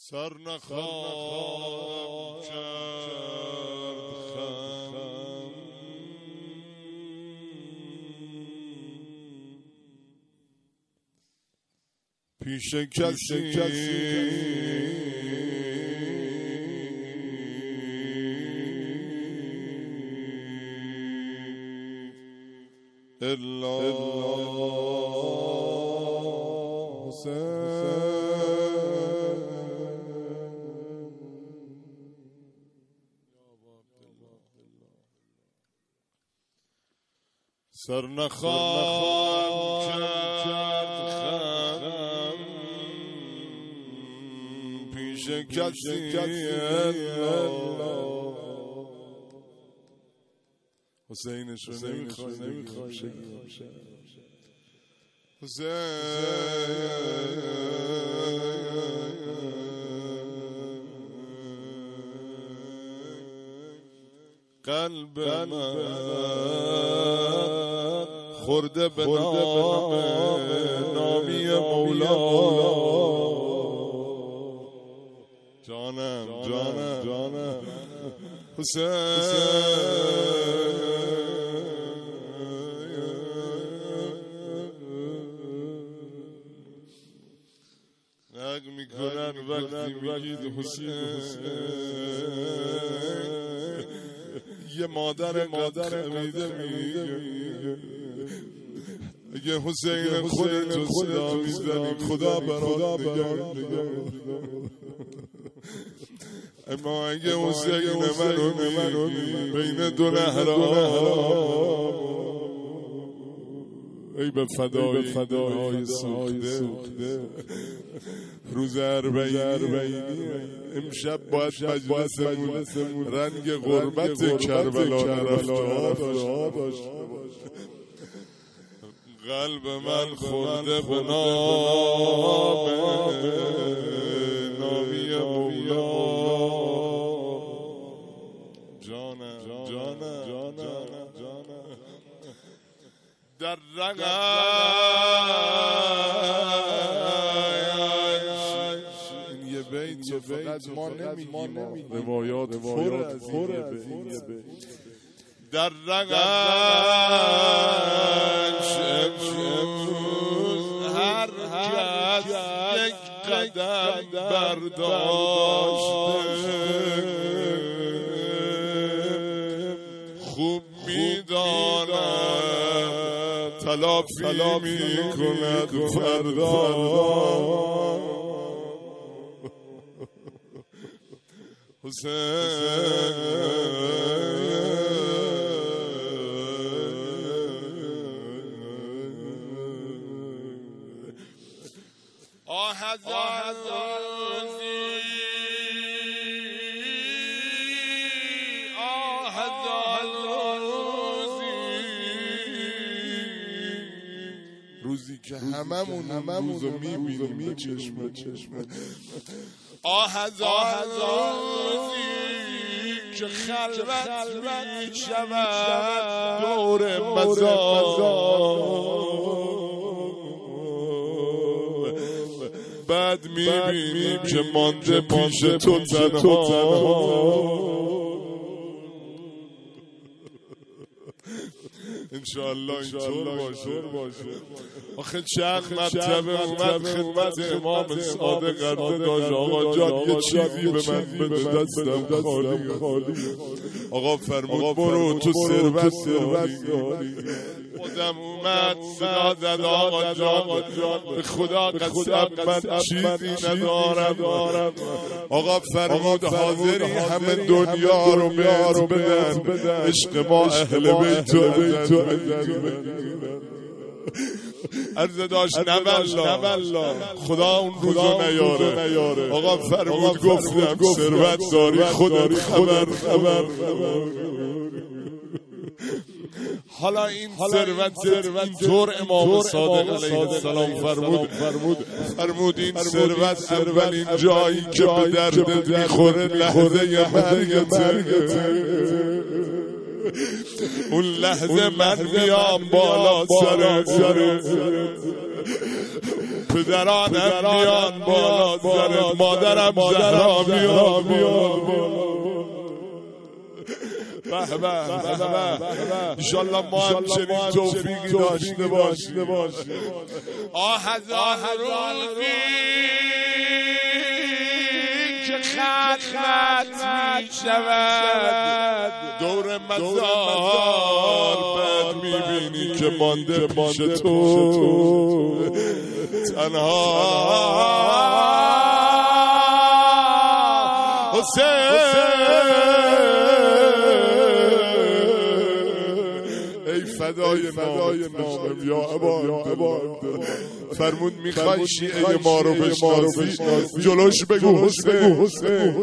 سر نخواهم کرد خم پیش کسی الا سر نخواهم کرد خم پیش کسی حسینش رو نمیخوای قلب من خورده به نامی مولا جانم حسین نق میکنن وقتی میگید حسین یه مادر خمیده میگه اگه حسین خودتو صدا میزنی خدا برات نگه اما اگه حسین منو بین دو نهرها ای به فدای سوخته روز اربعینی امشب باید مجلسمون رنگ غربت کربلا نرفته داشته باشه قلب من خورده به نامی مولا جانم در این یه بیت فقط ما نمیگیم روایات پر از این یه بیت در رقص امروز هر کس یک قدم برداشته خوب میداند تلافی میکند فردا روزی که هممون روزو میبینیم چشم روزی که خلوت میشود دور مزار بعد میبینیم که مانده پیش تو تنها انشاءالله اینطور باشه آخه چند مرتبه اومد خدمت امام صادق ارداش آقا جان یه چیزی به من بده دستم خالی آقا فرمود برو تو ثروت خودم اومد صدا زد آقا جان به خدا قسم من چیزی ندارم آقا فرمود حاضری همه دنیا رو بدن عشق ما اهل بیت عرض داشت نبالله خدا اون روزو نیاره آقا فرمود گفتم ثروت داری خودت خبر حالا این ثروت اینطور امام صادق علیه السلام فرمود این ثروت اولین جایی که به دردت میخوره لحظه مرگته اون لحظه من میام بالا سر پدرانم میان بالا سرت، مادرم زهرا میان بالا. به به انشالله ما هم چنین توفیقی داشته باشیم. هزار روزی که خلوت می شود دور مزار، بعد میبینی که مانده پیش تو تنها حسین. فدای نامم یا ابا فرمود میخوای شیعه ما رو بشناسی جلوش بگو حسین.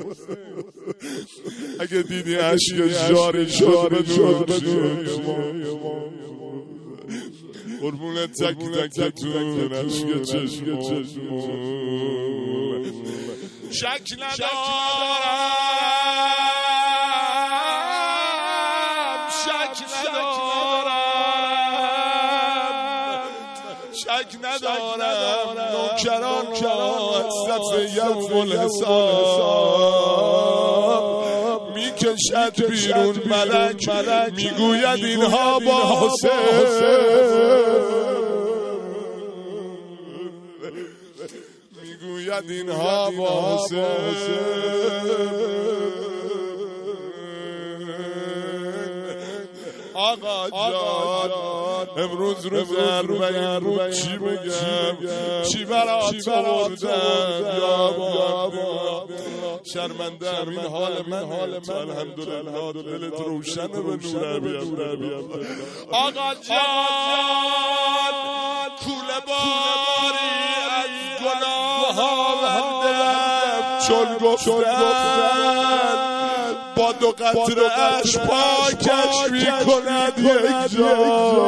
اگه دیدی عشق جاری شد بدون قربون تک تکتون عشق چشمون شک ندارم نوکران از صف یوم الحساب میکشد بیرون ملک میگوید اینها با حسین، میگوید اینها با حسین. آقا جان امروز روز اربعین بود، چی بگم چی برات آوردم یا بابا، شرمنده این حال من الحمدلله دلت روشنه به نور بیاد. آقا جان کوله باری از گناه آوردم چون گفتن با دو قطره اش پاکش میکند یک جا.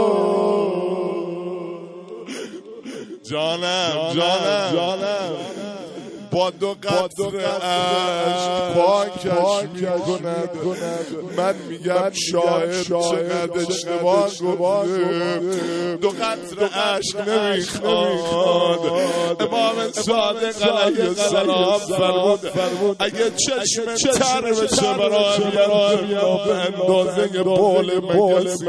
جانم با دو قطره اش پاکش میکند. من میگم شاعر چقدر اشتباه گفته، دو قطره عشق نمیخواد. امام صادق علیه السلام فرمود اگه چشم تر بشه برای به اندازه بول مگسی.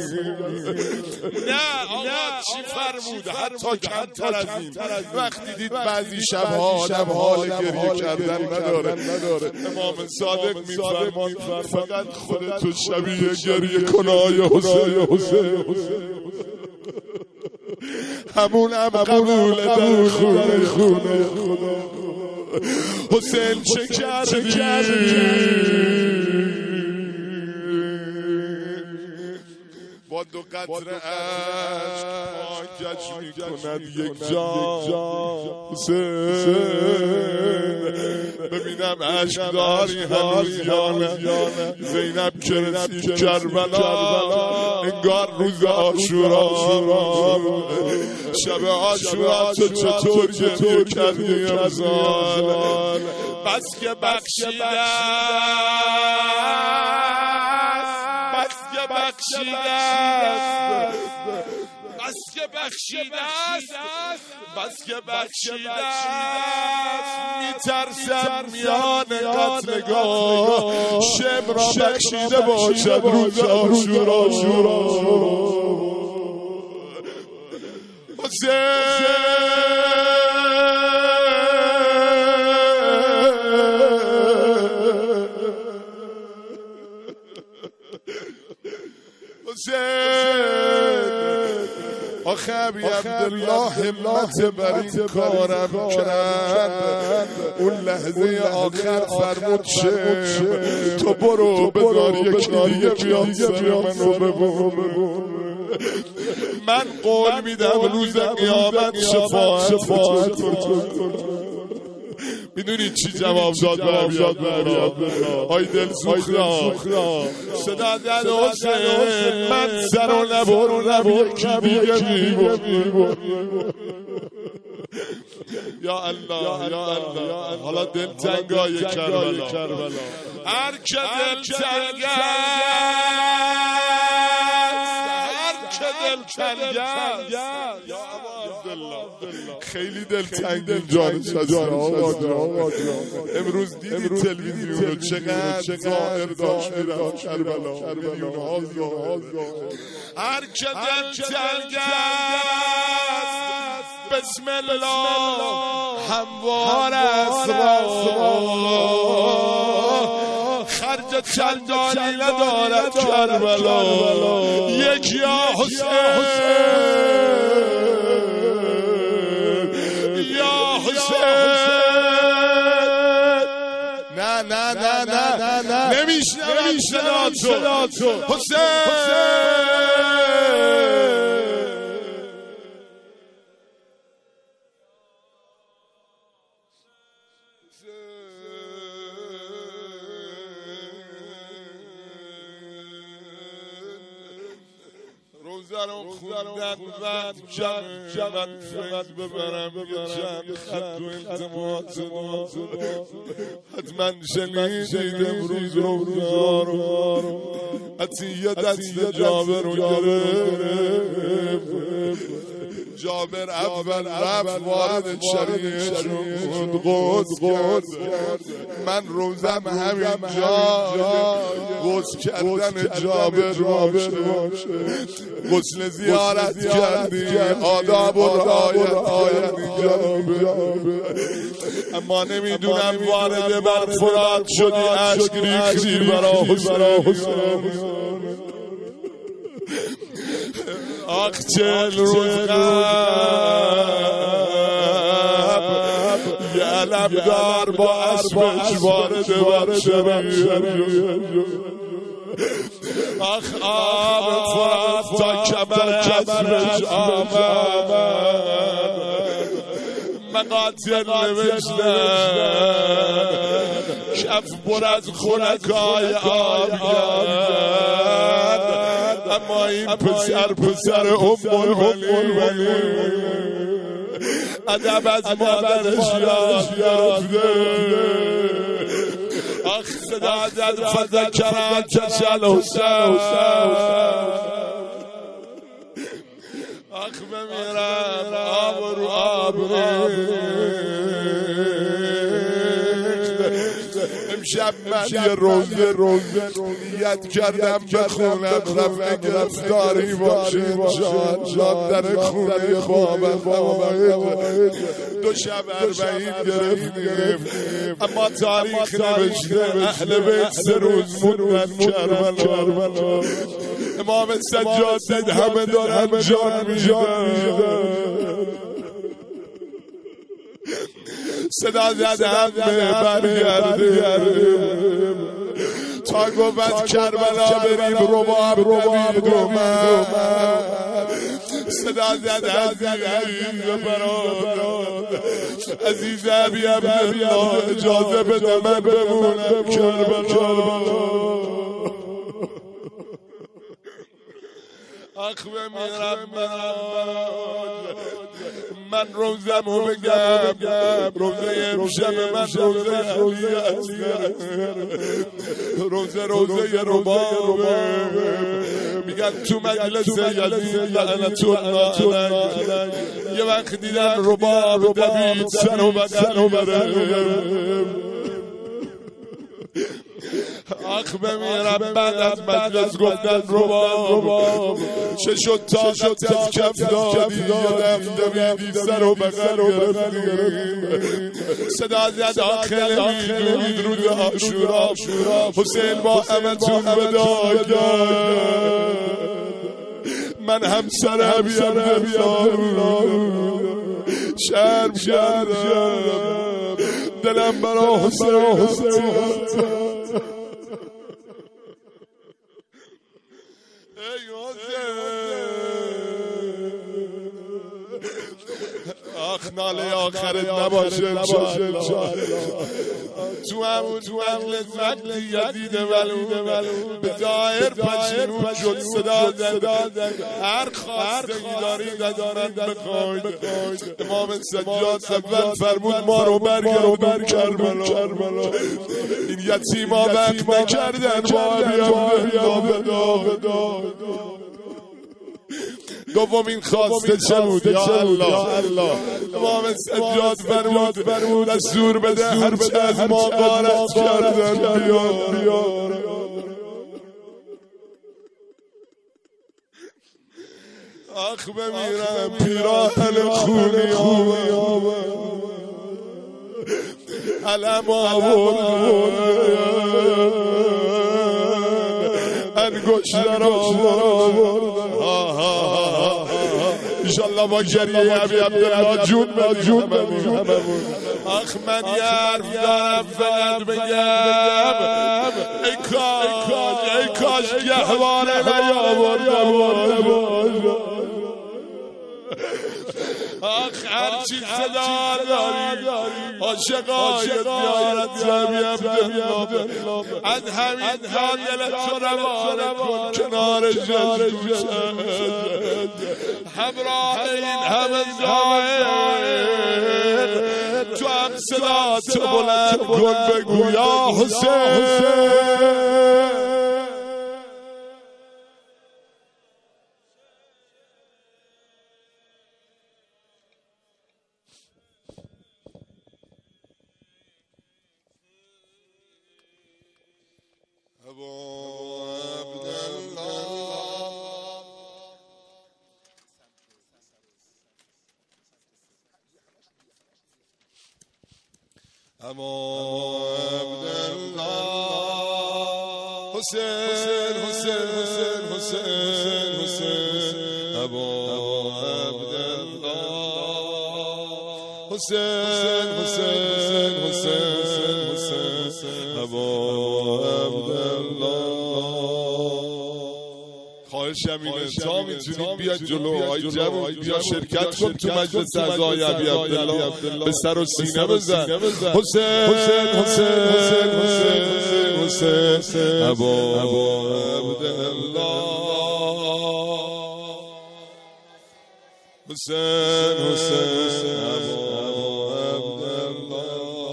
نه آقا چی فرمود؟ حتی کمتر از این. وقتی دید بعضی شبها آدم حال گریه کردن نداره، امام صادق میفرماد فقط خودتو شبیه گریه کنای حسین. همون هم قبول در خونه خدا. حسین چه کردی؟ با دو قطره عشق پاکش میکند یک جا. حسین ببینم عشق داری هنوز یا نه. زینب که رسید کربلا انگار روز عاشورا، شب عاشورا تو چطور گریه کردی امسال؟ بس که بخشیده بس که بخشیده میترسم میان قتلگاه شم را بخشیده باشد روز عاشورا. آخه ابی عبدالله همت بر این کارم کرد. اون لحظه آخر فرمود شم تو برو بذار یکی دیگه بیاد سر منو ببون. من قول میدم روز قیامت شفاعت کنم. میدونی چی جواب داد به ابی عبدالله؟ آی دل سوختا صدا دل حسین من سر و نبرم یکی دیگه میبون. یا الله حالا دل تنگای کربلا، هر که دل تنگ است، یا ابا عبدالله خیلی دلتنگی جانش هست آقا جان. امروز دیدی تلویزیون رو چقدر ظاهر داشت میرفت کربلا، میلیون ها هر که دلتنگ است بسم الله هموار است خرج چندانی ندارد کربلا. یک یا حسین یا حسین نه نه نه نه نه نمیشنوم صدا تو حسین. روزارم خوندن من جمع فقط ببرم یه چند خط و التماس حتما شنیدید امروز روزارم عطیه دست جابر رو گرفت. جابر اول رفت وارد شریعه شد قدس کرد. من روزم همینجا قدس کردن جابر باشه. غسل زیارت کردی آداب و رعایت جابر. اما نمیدونم وارد بر فرات شدی عشق ریختی برا حسین. آخ 40 روز یه علمدار با اسبش وارد شریعه. آخ آب فرات تا کمر اسبش آمد. مقاتل نوشتن کف پر از خونکای آب کرد. اما این پسر المؤمنین ادب از مادرش یاد گرفته. آخ صدا زد فذکرن چشل حسین. آخ بمیرم آب رو آب امشب من یه روزه نیت کردم بخونم رفع گرفتاری باشیم جان در خونه بابا. دو شب 40 گرفتیم اما تاریخ نوشته اهل بیت 3 روز موندن کربلا. امام سجاد دید همه دارن جان میدن. صدا زد همه برگردیم تا گفت کربلا بریم رباب دومن. صدا زد عزیز ابی عبدالله اجازه بده من بمونم کربلا. آخ بمیرم من روزمو بگم. روزه امشب من روزه علیه روزه ربابه. میگن تو مجلس یزید لعنت الله علیه یه وقت دیدن رباب دوید سر و بدن بره. آخ بمیرم بعد از مجلس گفتن رباب چه شد طاقت از کف دادی یادم دویدی سر و بغل گرفتی. صدا زد آخر میدونید روز عاشورا حسین با همتون وداع کرد. من همسر ابی عبدالله شرم کردم دلم برا حسین. آخ ناله آخرت نباشه تو همون وقتی یزید ولو به ظاهر پشیمون شد. صدا زد هر خواستگی دارید ندارد بخواید. امام سجاد اول فرمود ما رو برگردون کربلا. این یتیما وقت نکردن با ابی عبدالله دومین خواسته چه بود؟ یا الله امام سجاد فرمود دستور بده هرچه از ما غارت کردن بیار. آخ بمیرم پیراهن خونی علم آوردن انگشتر آوردن انشالله با گریه عبی عبدالله جون هممون. آخ من یه حرف دارم فقط بگم ای کاش گهواره نیاورده بود. آخ هرچی صدا داری عاشقای دیارت عبی عبدالله از همین جا دل تو روانه کن کنار جشن همراه این همه زاهد تو هم صدا تو بلند کن بگو یا حسین. ابو عبدالله حسین ابو عبدالله حسین ابو عبدالله. خواهشم اینه تا میتونید بیاد جلو آی جوون بیا شرکت کن تو مجلس عزای عبی عبدالله به سر و سینه بزن حسین ابو عبدالله حسین ابو عبدالله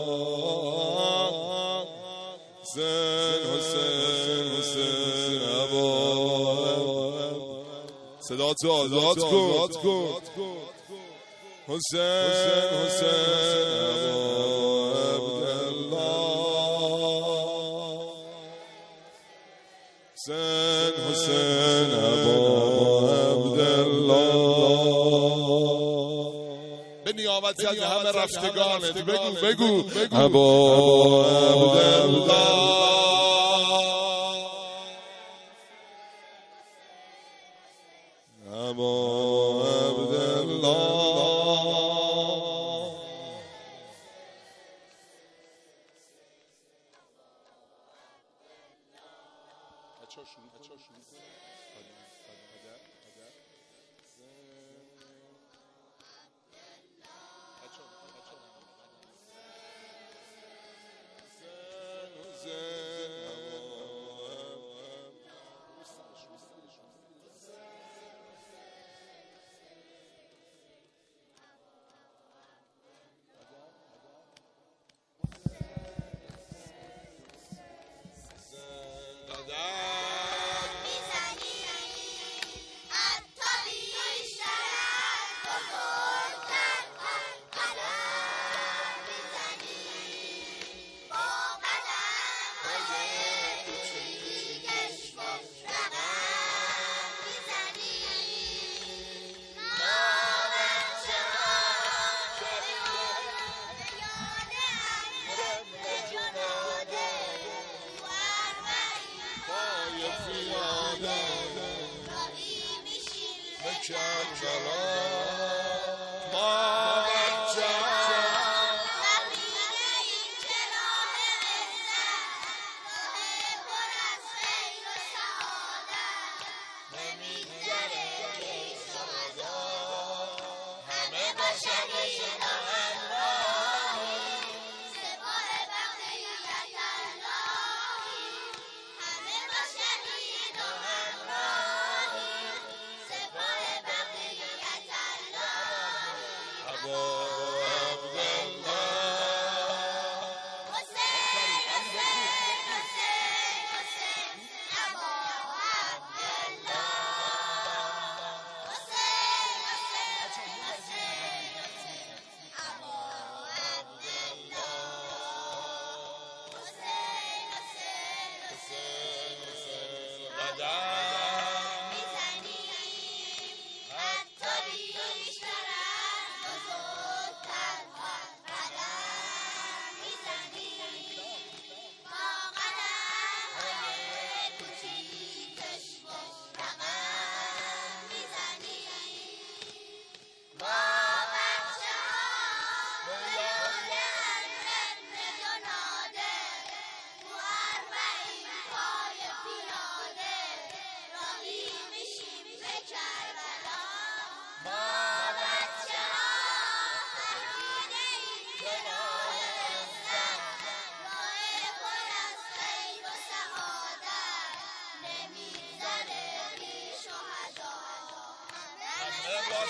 حسین ابو صدا تو آزاد کن حسین ابو عبدالله حسین ابو عبدالله به نیابت از همه رفتگانت بگو ابو عبدالله ابو عبدالله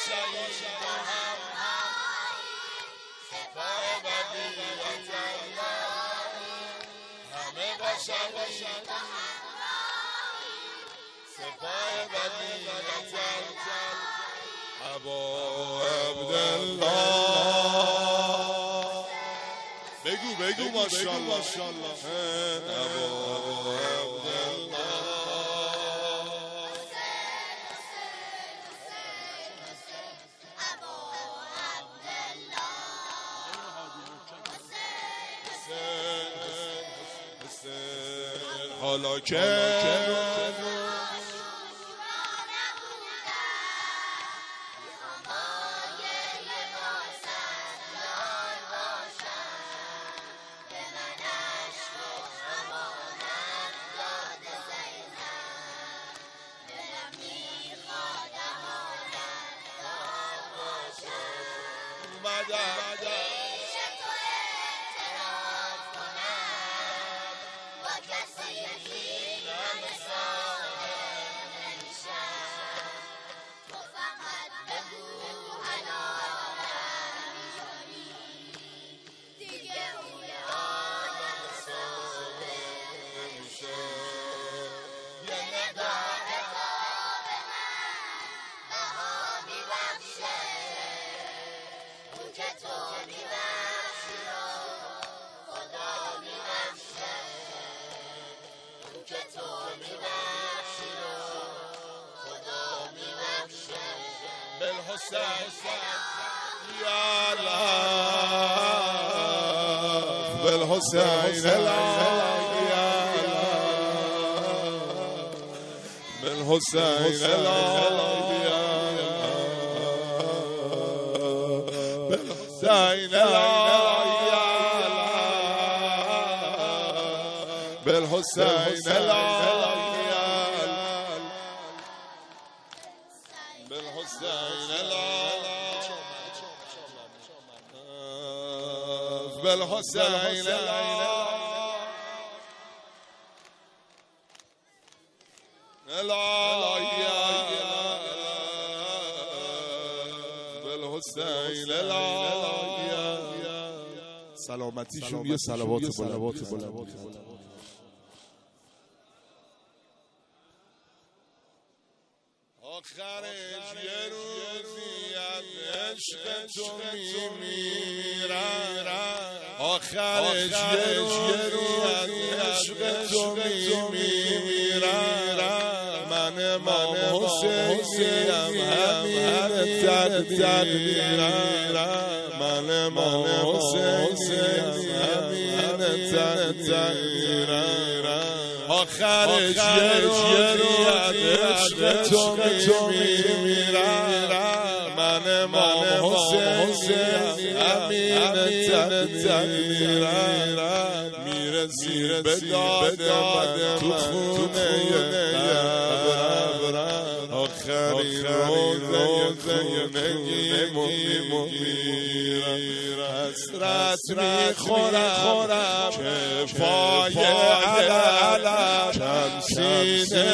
ابا عبدالله بگو ماشاءالله ابا عبدالله حالا که بالحسين بالحسين بالحسين بالحسين سلامتیشون یه صلوات بلند. آخرش یه روزی از عشق تو میمیرم، آخرش یه روزی از عشق تو میمیرم. من امام حسینیم همین تقدیرم، من امام حسینیم همین تقدیرم. آخرش یه روزی از عشق تو میمیرم، من امام حسینیم همین تقدیرم. میرسی به داد من تو خونه قبرم، آخرین روزه نگیم و میمیرم. حسرت میخورم که پای علم کم سینه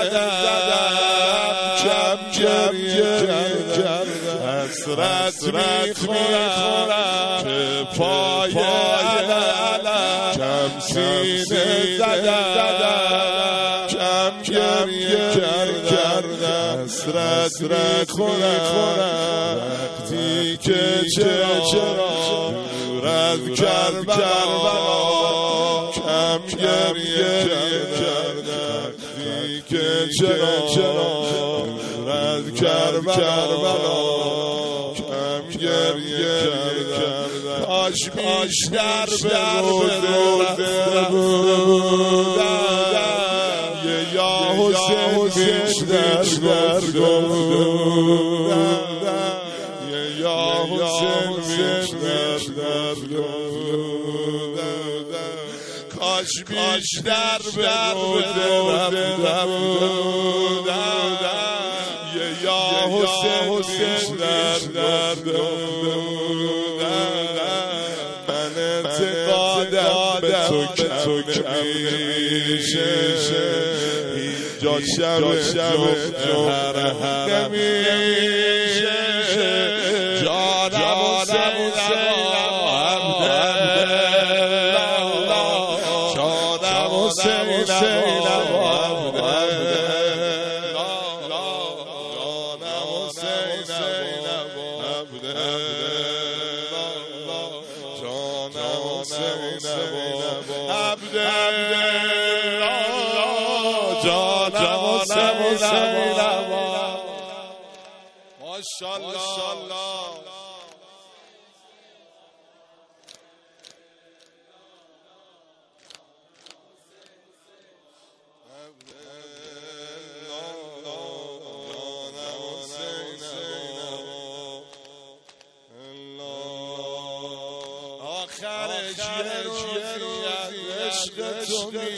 زدم، کم گریه کردم. حسرت میخورم که پای علم کم سینه زدم، کم گریه کردم. حسرت میخورم وقتی که چرا دور از کربلا کم گریه کردم. وقتی که چرا دور از کربلا کم گریه کردم. کاش بیشتر به روزه بودم، یا حسین بیشتر بودم، یا حسین بیشتر بودم. کاش بیشتر به روزه بودم، یا حسین بیشتر بودم. من اعتقادم به تو کم نمیشه، اینجا شب نمیشه. عشق تو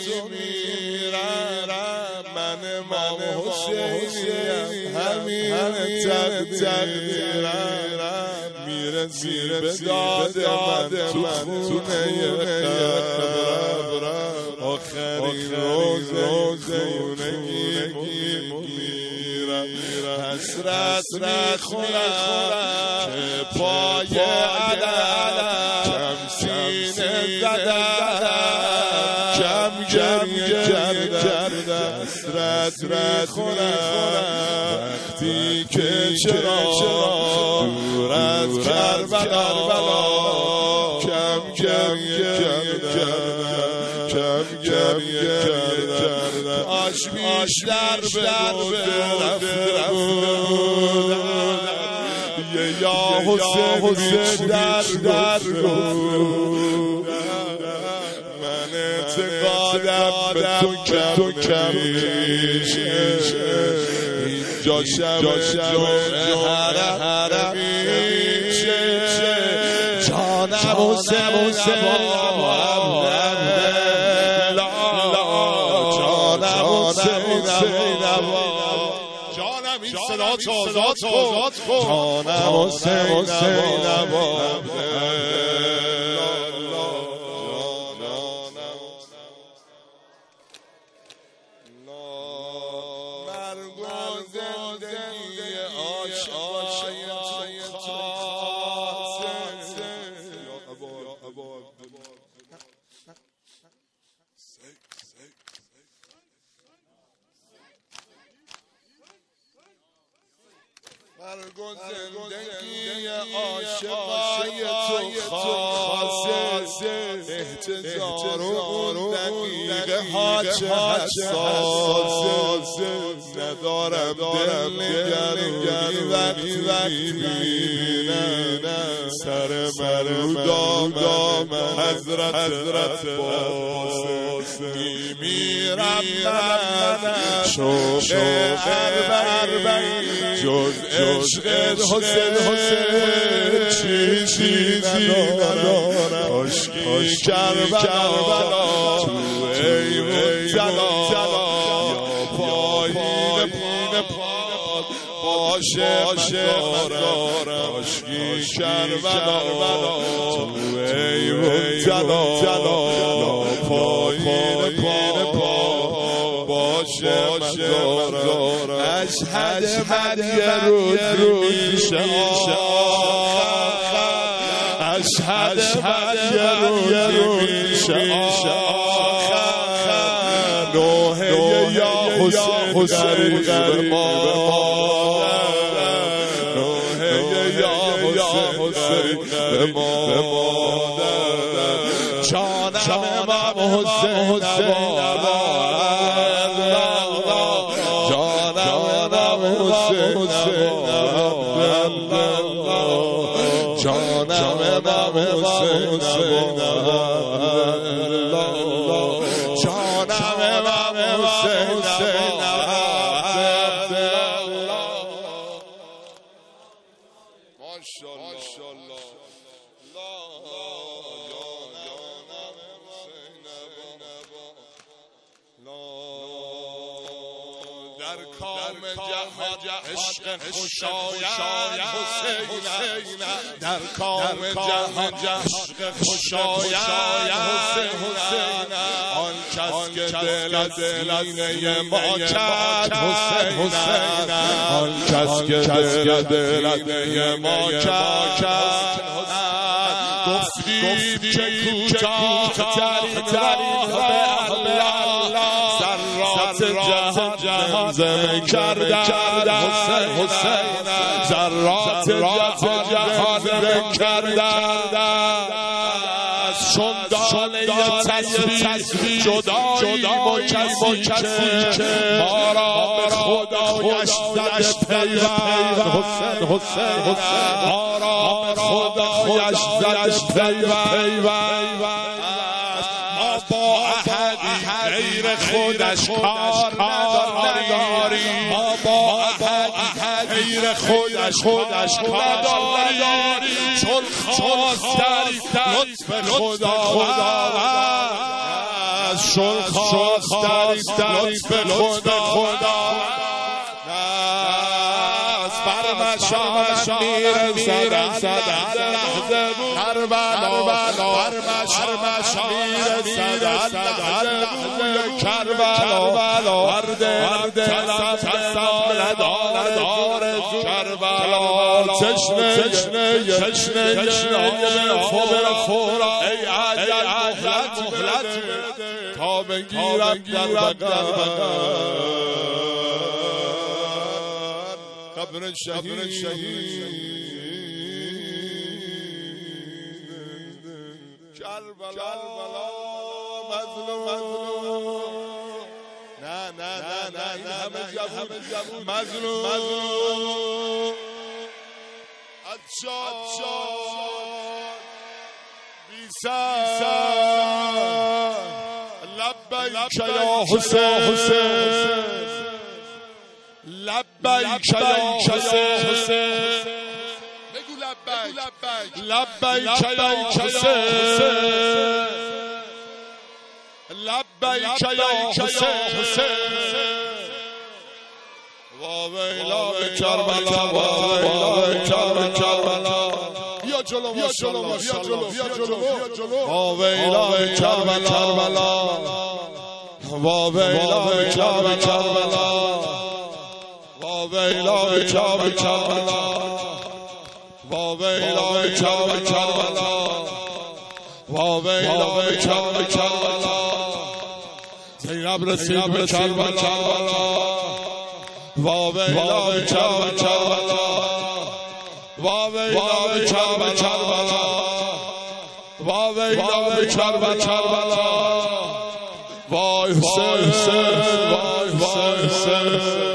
میمیرم من امام حسینیم همین تقدیرم میرسی به داد من تو خونه قبرم آخرین روزه خونه میمیرم حسرت میخورم که پای علم کم سینه زدم کم گریه کردم حسرت میخورم وقتی که چرا دور از کربلا کم گریه کردم کم گریه کردم آش بیشتر به رفتم یا حسین بیشتر من اعتقادم به تو کم میشه اینجا شب حرم میشه جانم حسین جانم این صدا آزاد کن جانم حسین مرگ و زندگی عاشقای تو خاصه احتضار و دقیقه ها چه حساسه ندارم دل نگرانی وقتی میبینم سر مرو دامن حضرت عباس میمیرم من شوق اربعین جز عشق حسین چیزی ندارم عشقی کربلا تو ای مبتلا یا پایین پاد باشه مدارم عشقی کربلا تو ای مبتلا یا پایین پاد باشه مدارم اشهد من یه روز میشه اشهد من یه روز میشه نوحه یا حسین غریب نوحه یا حسین غریب جانم امام حسین جانم امام حسین جانم امام حسین ماشاءالله در کام جهان عشق خوشایند حسین در کام جهان عشق خوشایند حسین آن کس که دل سینه ما کرد حسین آن کس که دل سینه ما کرد گفتید که کوتاه ترین راه به الله ذرات جهان زمین کردند حسین ذرات جهان زمین کردند چون دانه تسبیح جدایی و کسی که ما را به خدایش زده پیوند حسین ما را به خدایش زده پیوند ما با احدی غیر خودش کار نداریم ما با احدی غیر خودش کار نداریم چون خواستاری لطف خداوند چون خواستاری لطف خداوند برمشان میرسد کربلا برمشان میرسد کربلا هر دلم تسال دار کربلا تشنه فورا ای عجل مهلت تا بگیرم در بغل قبر الشهید کربلا مظلوم نه این همه جوون مظلوم عطشان بی‌سر لبیک یا حسین لبیک یا حسین بگو لبیک یا حسین لبیک یا حسین واویلا به کربلا واویلا به کربلا بیا جلو بیا جلو واویلا به کربلا واویلا به کربلا واویلا به کربلا واویلا به کربلا واویلا به کربلا زینب رسید به کربلا واویلا به کربلا واویلا به کربلا واویلا به کربلا وای حسین وای حسین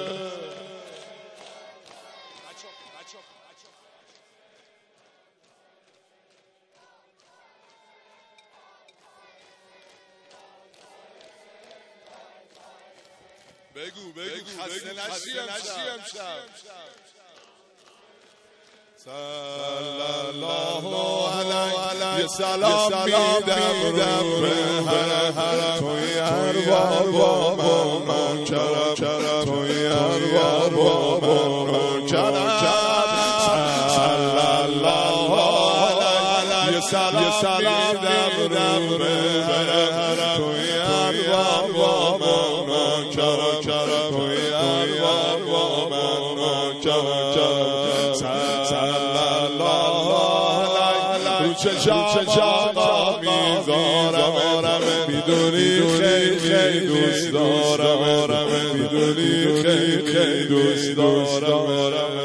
بگو خسته نشی امشب صلی الله علیه سلام میدم به توی ارباب من کرم توی ارباب من کرم صلی الله علیه سلام میدم به توی ارباب من کرم توی ارباب من کرم صلی الله علیه چشم میذارم میدونی خیلی دوست دارم میدونی خیلی دوست دارم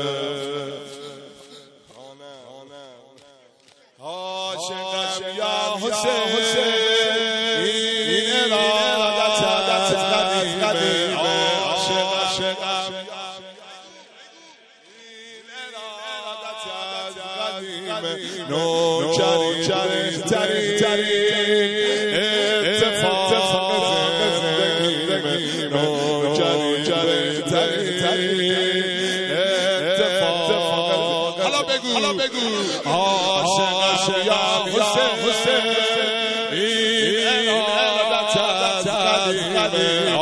عاشقم یا حسین این ارادت قدیمه عاشقم نوکری ترین اتفاق زندگی نوکری ترین اتفاق حالا بگو عاشقم یا حسین این ارادت قدیمه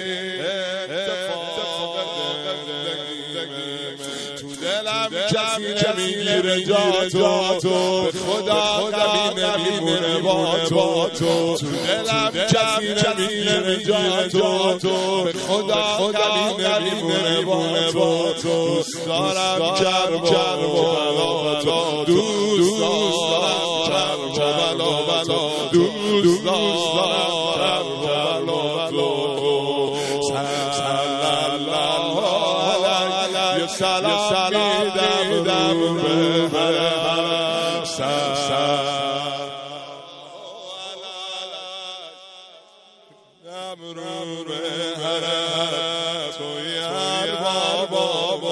تو دلم کسی نمیگیره جا تو، به خدا غمی نمیمونه با تو، تو دلم کسی نمیگیره جا تو، به خدا غمی نمیمونه با تو، دوست دارم کربلا دوست دارم کربلا دوست دارم کربلا یه سلام میدم به حرم رو به حرم توی ارباب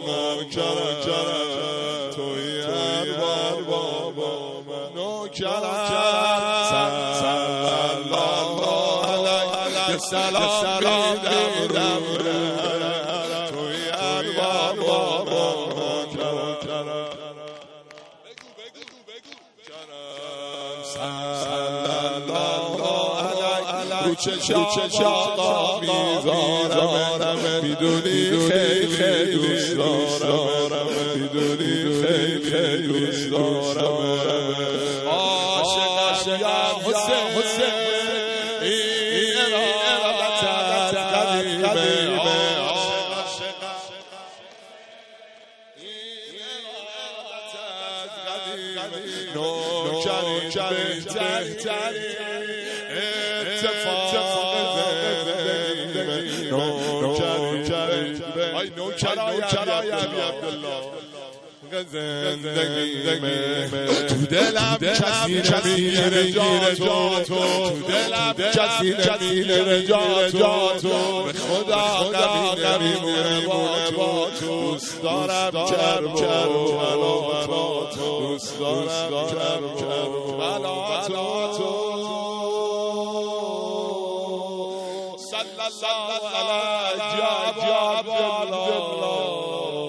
نوکرم توی ارباب نوکرم صلی الله علیه یه سلام میدم توی ارباب نوکرم کوچه آقا میذارم میدونی خیلی دوست دارم میدونی خیلی دوست دارم عاشقم یا حسین این ارادت قدیمه نوکری بهتری نوکرای عبی عبدالله تو دلم کسی نمیگیره جا تو دلم کسی نمیگیره جا تو به خدا نمیمونه با تو دوست دارم کربلا دوست دارم کربلا صلی الله علی عبدالله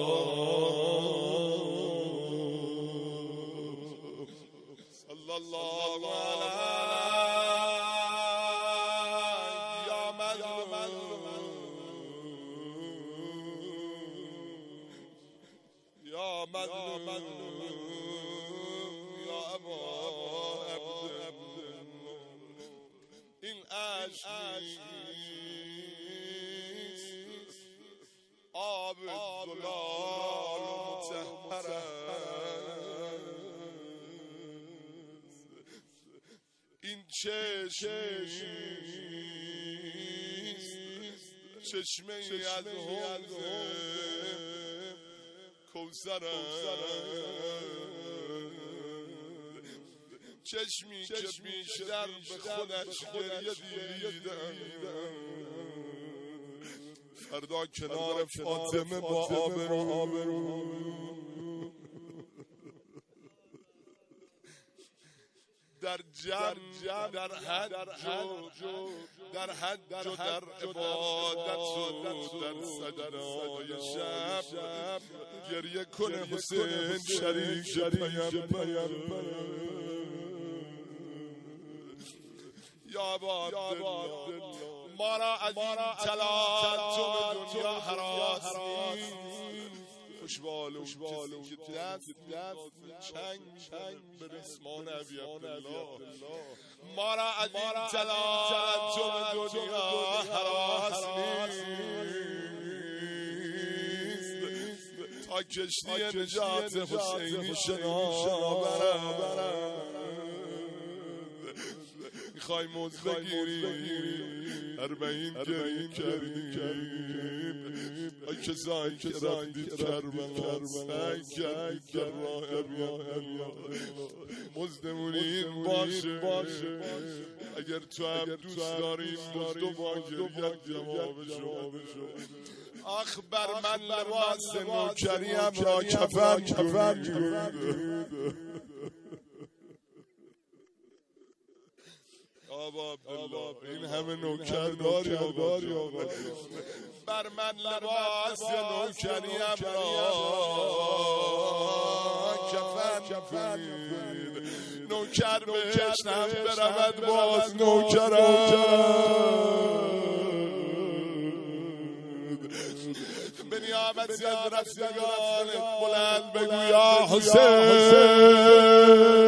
این عشق آب زلال مطهر این چشمه ای از حوض کوثر چشمی که بیشتر به خودش گریه دیدم فردا کنار فاطمه با آبرو در جمع در حج در عبادت و در صدرهای شب گریه کنه حسین شریک پیغمبر یا عبدالله ما را از این تلاطم دنیا هراس خوشبالو که دست چنگ به رسمان عبی عبدالله ما را از این تلاطم دنیا هراس تا کشتی نجات حسینی شنا برم میخوای موز بگیری 40 گری کریم ای کسایی که رفتید کربلا سعی کردید در راه مزدمونین باشه اگر تو هم دوست داری مزدو با گریت جواب شو آخ بر من لباس نوکریم را کفن آبا عبدالله این همه نوکر داری آقا بر من لباس نوکریم را کفن نوکر بهش هم برود باز نوکرم به نیاز دعوتی از رفتگان بلند بگو یا حسین